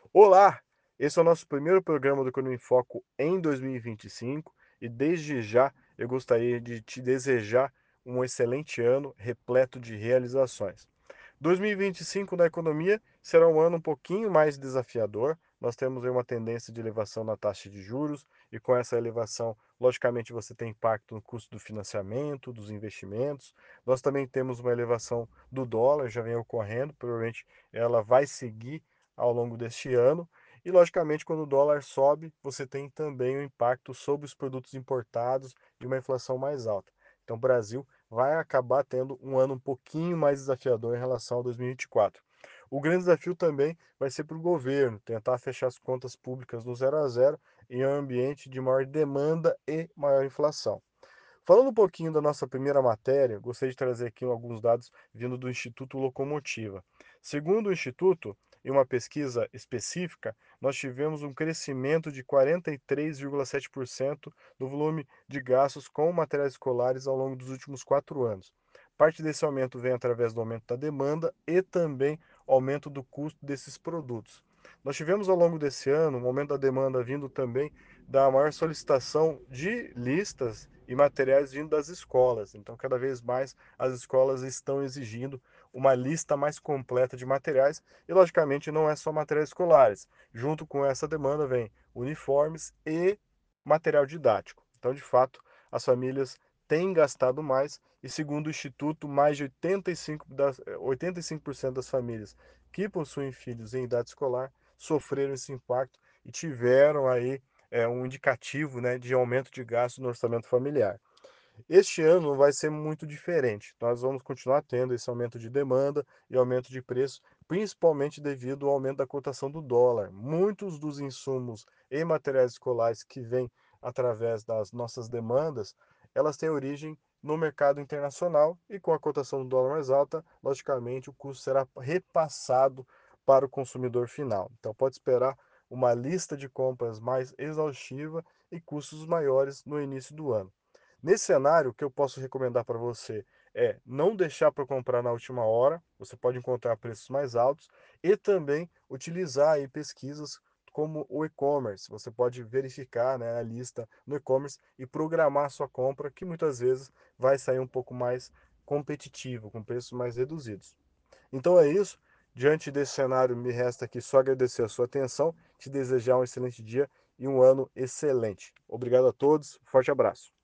Olá! Esse é o nosso primeiro programa do Economia em Foco em 2025 e desde já eu gostaria de te desejar um excelente ano repleto de realizações. 2025 na economia será um ano um pouquinho mais desafiador. Nós temos aí uma tendência de elevação na taxa de juros e com essa elevação, logicamente, você tem impacto no custo do financiamento, dos investimentos. Nós também temos uma elevação do dólar, já vem ocorrendo, provavelmente ela vai seguir ao longo deste ano. E, logicamente, quando o dólar sobe, você tem também o impacto sobre os produtos importados e uma inflação mais alta. Então, o Brasil vai acabar tendo um ano um pouquinho mais desafiador em relação a 2024. O grande desafio também vai ser para o governo tentar fechar as contas públicas no zero a zero em um ambiente de maior demanda e maior inflação. Falando um pouquinho da nossa primeira matéria, gostaria de trazer aqui alguns dados vindo do Instituto Locomotiva. Segundo o Instituto, em uma pesquisa específica, nós tivemos um crescimento de 43,7% do volume de gastos com materiais escolares ao longo dos últimos 4 anos. Parte desse aumento vem através do aumento da demanda e também aumento do custo desses produtos. Nós tivemos ao longo desse ano um aumento da demanda vindo também da maior solicitação de listas e materiais vindo das escolas. Então, cada vez mais as escolas estão exigindo uma lista mais completa de materiais e, logicamente, não é só materiais escolares. Junto com essa demanda vem uniformes e material didático. Então, de fato, as famílias têm gastado mais e, segundo o Instituto, mais de 85% das famílias que possuem filhos em idade escolar sofreram esse impacto e tiveram aí um indicativo, né, de aumento de gasto no orçamento familiar. Este ano vai ser muito diferente. Nós vamos continuar tendo esse aumento de demanda e aumento de preço, principalmente devido ao aumento da cotação do dólar. Muitos dos insumos e materiais escolares que vêm através das nossas demandas, elas têm origem no mercado internacional e com a cotação do dólar mais alta, logicamente o custo será repassado para o consumidor final. Então pode esperar uma lista de compras mais exaustiva e custos maiores no início do ano. Nesse cenário, o que eu posso recomendar para você é não deixar para comprar na última hora, você pode encontrar preços mais altos, e também utilizar aí pesquisas como o e-commerce. Você pode verificar, né, a lista no e-commerce e programar a sua compra, que muitas vezes vai sair um pouco mais competitivo, com preços mais reduzidos. Então é isso. Diante desse cenário, me resta aqui só agradecer a sua atenção, te desejar um excelente dia e um ano excelente. Obrigado a todos, forte abraço.